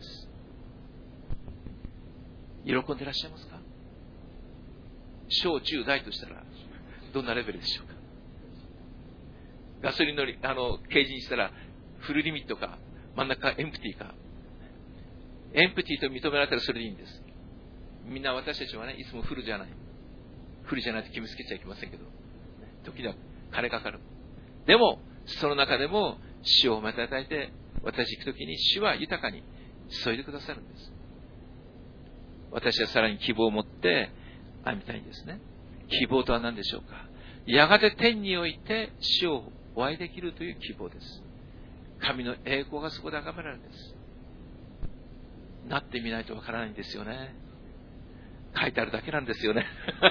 喜んでいらっしゃいますか？小中大としたらどんなレベルでしょうか？ガソリンのあのケージにしたらフルリミットか真ん中エンプティか。エンプティと認められたらそれでいいんです。みんな私たちはね、いつもフルじゃない。フルじゃないと決めつけちゃいけませんけど、時には金かかる。でもその中でも主を褒めたたえて、私行くときに主は豊かに注いでくださるんです。私はさらに希望を持って歩みたいんですね。希望とは何でしょうか？やがて天において主をお会いできるという希望です。神の栄光がそこで崇められるんです。なってみないとわからないんですよね。書いてあるだけなんですよね。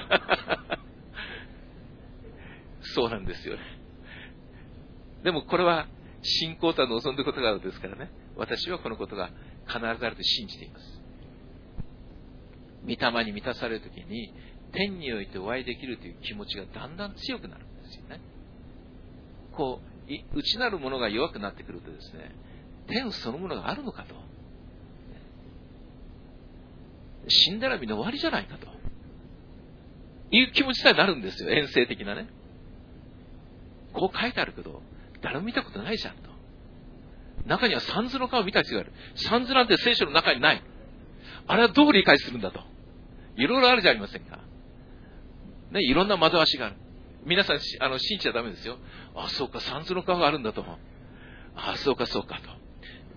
そうなんですよね。でもこれは信仰とは望んでいることがあるんですからね。私はこのことが必ずあると信じています。御霊に満たされるときに天においてお会いできるという気持ちがだんだん強くなるんですよね。こう内なるものが弱くなってくるとですね、天そのものがあるのかと、死んだらみんな終わりじゃないかという気持ちさえなるんですよ。遠征的なね。こう書いてあるけど誰も見たことないじゃんと。中には三途の川を見た人がいる。三途なんて聖書の中にない。あれはどう理解するんだと。いろいろあるじゃありませんか。ね、いろんな惑わしがある。皆さん、あの、信じちゃダメですよ。あ、そうか、三途の川があるんだと。あ、そうか、そうかと。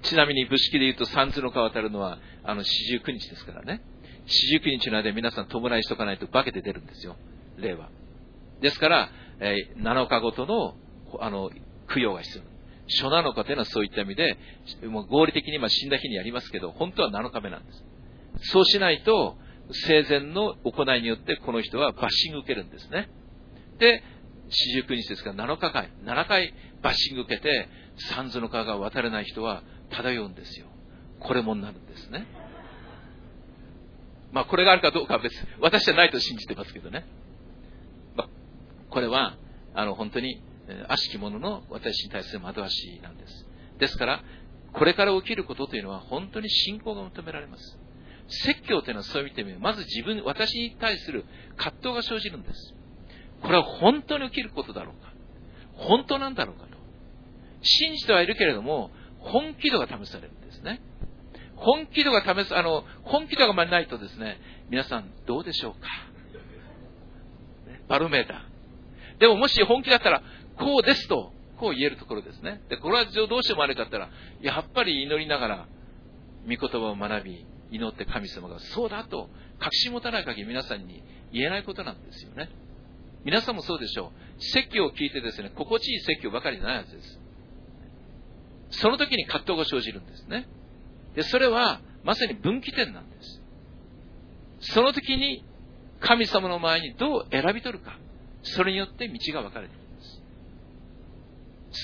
ちなみに武式で言うと三途の川渡るのはあの四十九日ですからね。四十九日の間皆さん弔いしとかないと化けて出るんですよ、霊は。ですから、えー、なのかごとのあの供養が必要。初なのかというのはそういった意味で、もう合理的にまあ死んだ日にやりますけど、本当はなのかめなんです。そうしないと生前の行いによってこの人はバッシング受けるんですね。で、四十九日ですからなのかかい、ななかいバッシング受けて三途の川が渡れない人は漂うんですよ。これもになるんですね。まあこれがあるかどうかは別、私はないと信じてますけどね。まあ、これはあの本当に悪しき者の私に対する惑わしなんです。ですからこれから起きることというのは本当に信仰が求められます。説教というのはそういう意味でまず自分、私に対する葛藤が生じるんです。これは本当に起きることだろうか、本当なんだろうかと信じてはいるけれども、本気度が試されるんですね。本気度が試す、あの、本気度がまないとですね、皆さんどうでしょうか。バロメーター。でももし本気だったら、こうですと、こう言えるところですね。で、これはどうしてもあれかったら、やっぱり祈りながら、御言葉を学び、祈って神様がそうだと確信持たない限り皆さんに言えないことなんですよね。皆さんもそうでしょう。説教を聞いてですね、心地いい説教ばかりじゃないはずです。その時に葛藤が生じるんですね。で、それはまさに分岐点なんです。その時に神様の前にどう選び取るか、それによって道が分かれていきます。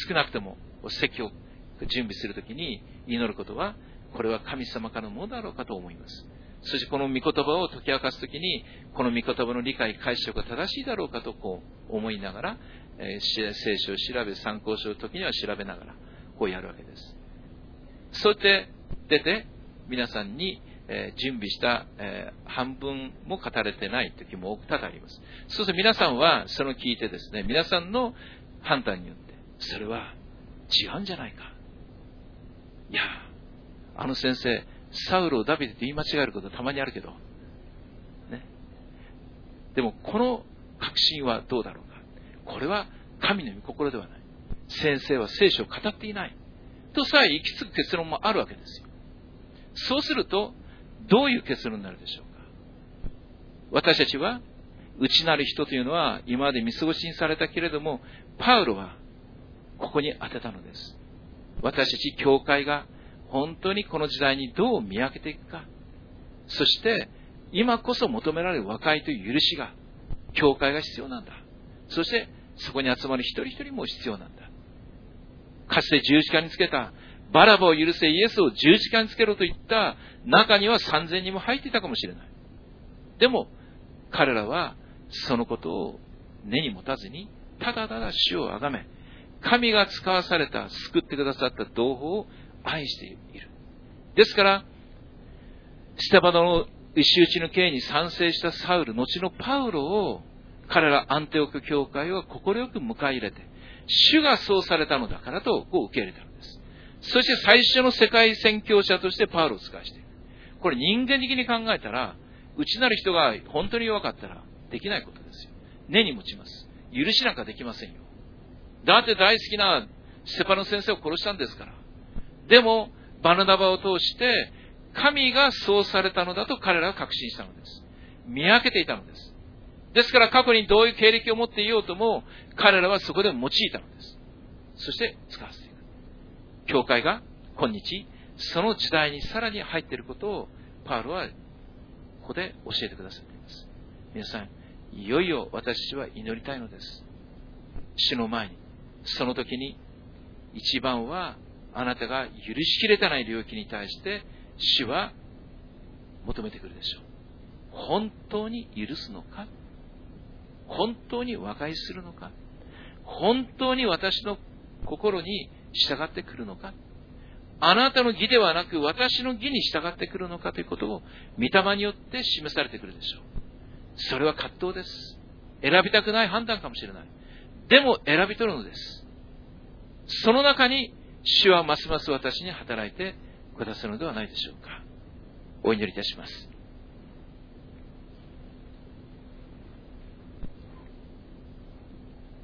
少なくとも説教を準備する時に祈ることは、これは神様からのものだろうかと思います。そしてこの御言葉を解き明かすときに、この御言葉の理解、解釈が正しいだろうかとこう思いながら、えー、聖書を調べ、参考書を時には調べながら、こうやるわけです。そうやって出て、皆さんに、えー、準備した、えー、半分も語れてない時も多々あります。そうすると皆さんはその聞いてですね、皆さんの判断によって、それは違うんじゃないか。いや、あの先生、サウルをダビデと言い間違えることはたまにあるけど、ね。でもこの確信はどうだろうか。これは神の御心ではない。先生は聖書を語っていない。とさえ行き着く結論もあるわけですよ。そうすると、どういう結論になるでしょうか。私たちは、内なる人というのは今まで見過ごしにされたけれども、パウロはここに当てたのです。私たち教会が本当にこの時代にどう見分けていくか。そして、今こそ求められる和解という許しが、教会が必要なんだ。そして、そこに集まる一人一人も必要なんだ。かつて十字架につけた、バラバを許せイエスを十字架につけろと言った中には三千人も入っていたかもしれない。でも、彼らはそのことを根に持たずに、ただただ主をあがめ、神が使わされた、救ってくださった同胞を愛している。ですから、ステパノの石打ちの刑に賛成したサウル、後のパウロを、彼らアンテオク教会は快く迎え入れて、主がそうされたのだからとこう受け入れたのです。そして最初の世界宣教者としてパウロを使わしている。これ人間的に考えたら、内なる人が本当に弱かったらできないことですよ。根に持ちます。許しなんかできませんよ。だって大好きなステパノ先生を殺したんですから。でも、バナバを通して、神がそうされたのだと彼らは確信したのです。見分けていたのです。ですから過去にどういう経歴を持っていようとも、彼らはそこで用いたのです。そして使わせていく。教会が今日、その時代にさらに入っていることを、パウロはここで教えてくださっています。皆さん、いよいよ私は祈りたいのです。主の前に、その時に、一番はあなたが許しきれてない領域に対して、主は求めてくるでしょう。本当に許すのか？本当に和解するのか？本当に私の心に従ってくるのか？あなたの義ではなく私の義に従ってくるのかということを御霊によって示されてくるでしょう。それは葛藤です。選びたくない判断かもしれない。でも選び取るのです。その中に主はますます私に働いてくださるのではないでしょうか。お祈りいたします。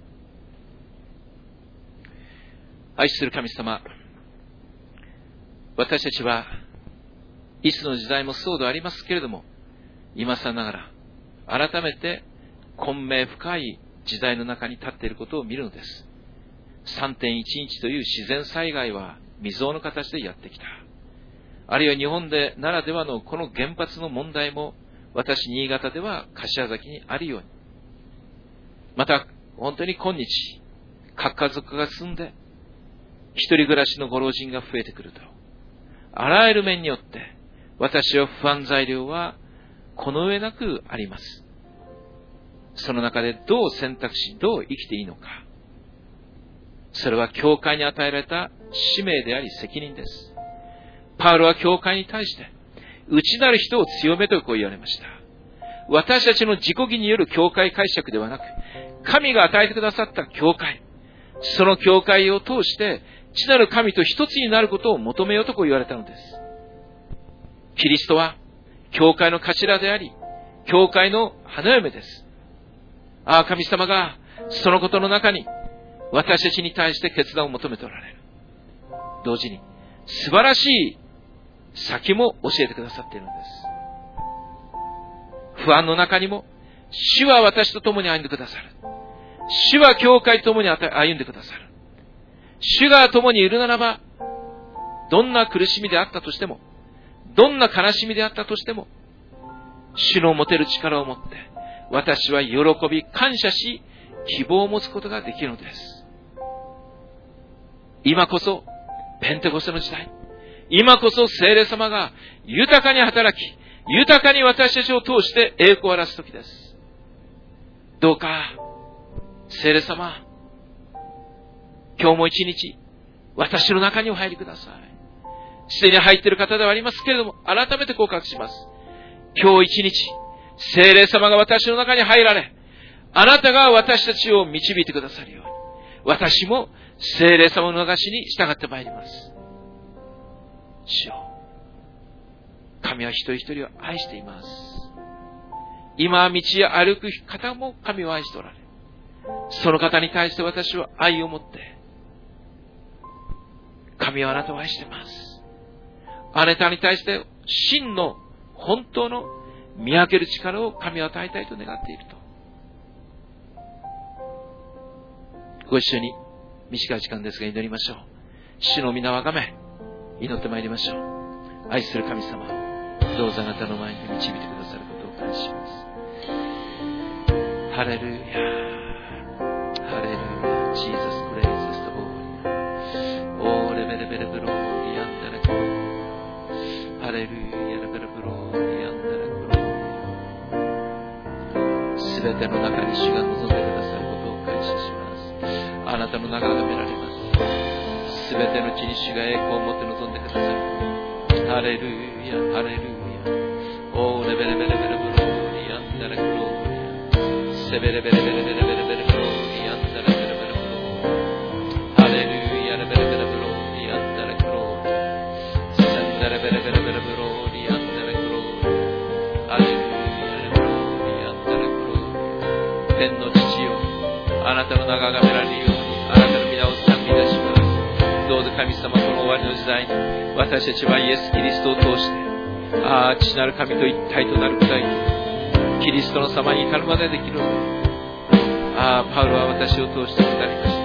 愛する神様、 私たちはいつの時代もそうでありますけれども、今更ながら改めて混迷深い時代の中に立っていることを見るのです。さんてんいちいちという自然災害は未曾有の形でやってきた。あるいは日本でならではのこの原発の問題も、私新潟では柏崎にあるように、また本当に今日核家族が進んで一人暮らしのご老人が増えてくると、あらゆる面によって私は不安材料はこの上なくあります。その中でどう選択し、どう生きていいのか、それは教会に与えられた使命であり責任です。パウロは教会に対して内なる人を強めとこう言われました。私たちの自己義による教会解釈ではなく、神が与えてくださった教会、その教会を通して父なる神と一つになることを求めようとこう言われたのです。キリストは教会の頭であり、教会の花嫁です。ああ、神様がそのことの中に私たちに対して決断を求めておられる。同時に素晴らしい先も教えてくださっているのです。不安の中にも主は私と共に歩んでくださる。主は教会と共に歩んでくださる。主が共にいるならば、どんな苦しみであったとしても、どんな悲しみであったとしても、主の持てる力を持って、私は喜び、感謝し、希望を持つことができるのです。今こそ、ペンテコステの時代。今こそ聖霊様が豊かに働き、豊かに私たちを通して栄光を表す時です。どうか、聖霊様、今日も一日、私の中にお入りください。すでに入っている方ではありますけれども、改めて告白します。今日一日、聖霊様が私の中に入られ、あなたが私たちを導いてくださるように、私も聖霊様の流しに従ってまいります。主よ、神は一人一人を愛しています。今道へ歩く方も神を愛しておられる。その方に対して私は愛を持って、神はあなたを愛しています。あなたに対して真の本当の見分ける力を神は与えたいと願っていると。ご一緒に短い時間ですが祈りましょう。主の皆をあがめ祈ってまいりましょう。愛する神様、どうぞあなたの前に導いてくださることを感謝します。ハレルヤ、ハレルヤ、ジーザスプレイズストホーリー、オーレベレベレブローリアンダレクロー、ハレルヤレベレブローリアンダレクロー、すべての中に主が望んでくださることを感謝します。あなたの中がめられます。すべてのうちに主が栄光を持って望んでくださる。ハレルヤ、ハレルヤ。オーレベレベレベレブローリアンダレクローリア。セベレベレベレベレベレベレブローリアンダレベレベレブロー。ハレルヤレベレベレブローリアンダレクローリア。センダレベレベレベレブローリアンダレクローリア。ハレルヤレブローリアンダレクローリア。天の父よ、あなたの名が崇められるように、あなたの皆を賛美いたします。どうぞ神様、この終わりの時代に私たちはイエス・キリストを通して、ああ、父なる神と一体となるくらいキリストの様に至るまでできる。ああ、パウロは私を通して語りました。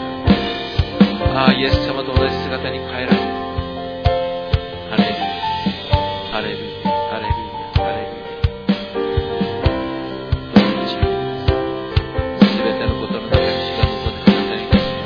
ああ、イエス様と同じ姿に変えられる。ハレルヤ、ハレルヤ、ハレルヤ、ハレルヤ。どうぞ導いてください。すべてのことの中に主が望んでください。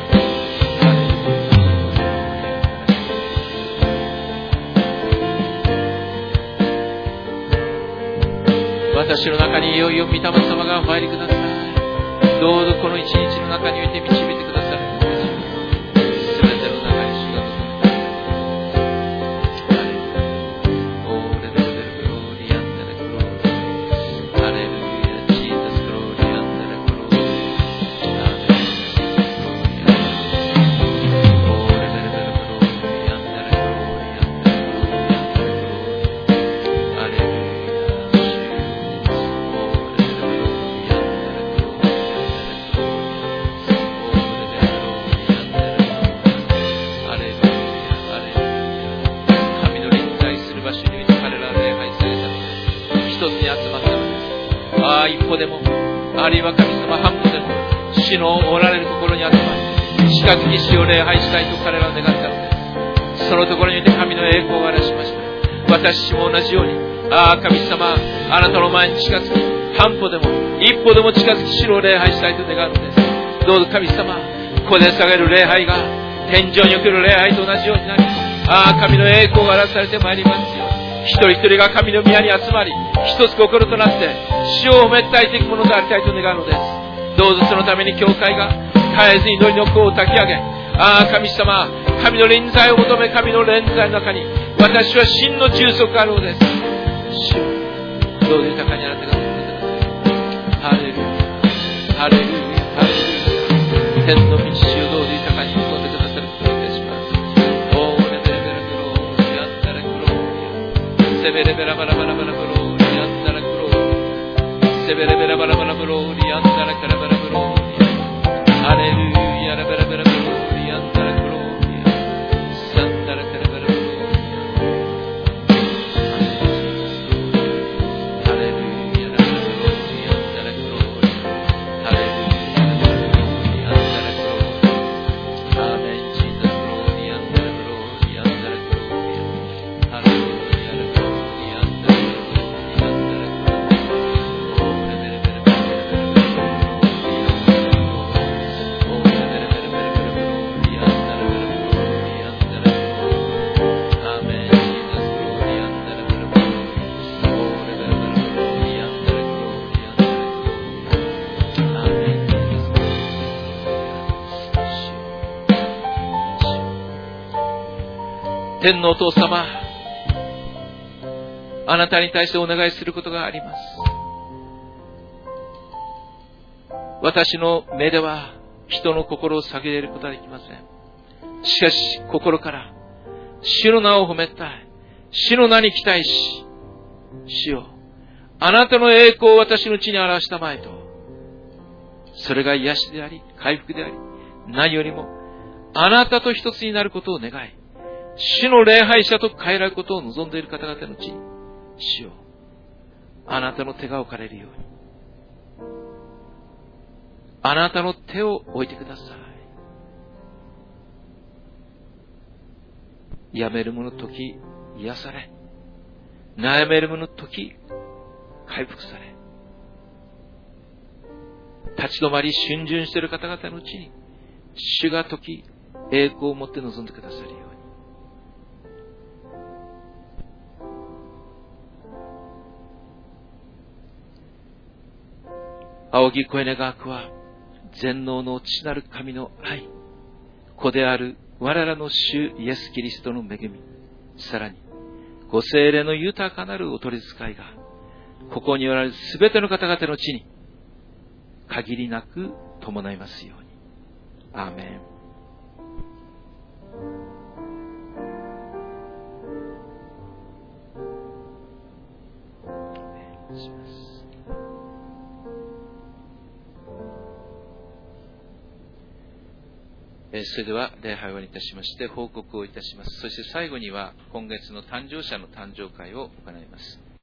私の中にいよいよ御霊様がお入りください。どうぞこの一日の中において導いてくださる。すべての中に主が望んでください。オーレベルベルグローリアンダレクローリハレルヤ、ジーザスグローリアンダレクローリハレルヤ、オーレベルベルグローリアンダレクローリアンダレクローリアンダレクローリハレルヤ。ハ歩でも、あるいは神様半歩でも、主のおられるところに集まり、近づき主を礼拝したいと彼らは願ったのです。そのところにいて神の栄光を表しました。私も同じように、ああ神様、あなたの前に近づき、半歩でも一歩でも近づき主を礼拝したいと願うのです。どうぞ神様、ここで捧げる礼拝が天井における礼拝と同じようになり、ああ神の栄光が表されてまいりますように、一人一人が神の宮に集まり、一つ心となって主を褒めたいていくものでありたいと願うのです。どうぞそのために教会が絶えず祈りの声を焚き上げ、ああ神様、神の臨在を求め、神の臨在の中に私は真の充足があるのです。主よ、どうぞ豊かにあなたが作ってください。ハレルヤ、ハレルヤ、ハレルヤ。天の道主をどうぞ豊かに望んでくださることをいたします。オーレベレベラグローリアンダラグローリア、セベレベラバラバラバラグローリアンダラグローリア、セベレベラバラバラグローリアンダラカラバラグローリア、ハレルヤラベラベラグローリアンダラグローリア、サンダラカラバラグローリア。天のお父様、あなたに対してお願いすることがあります。私の目では人の心を探れることはできません。しかし心から主の名を褒めたい、主の名に期待し、主よ、あなたの栄光を私の地に表したまえと、それが癒しであり回復であり、何よりもあなたと一つになることを願い、主の礼拝者と変えられることを望んでいる方々のうちに、主よ、あなたの手が置かれるように、あなたの手を置いてください。やめる者時癒され、悩める者時回復され、立ち止まり逡巡している方々のうちに、主が時栄光を持って望んでくださるように。仰ぎ声願わくは、全能の父なる神の愛、子である我らの主イエス・キリストの恵み、さらにご聖霊の豊かなるお取り使いが、ここにおられるすべての方々の地に限りなく伴いますように。アーメン。それでは礼拝をいたしまして報告をいたします。そして最後には今月の誕生者の誕生会を行います。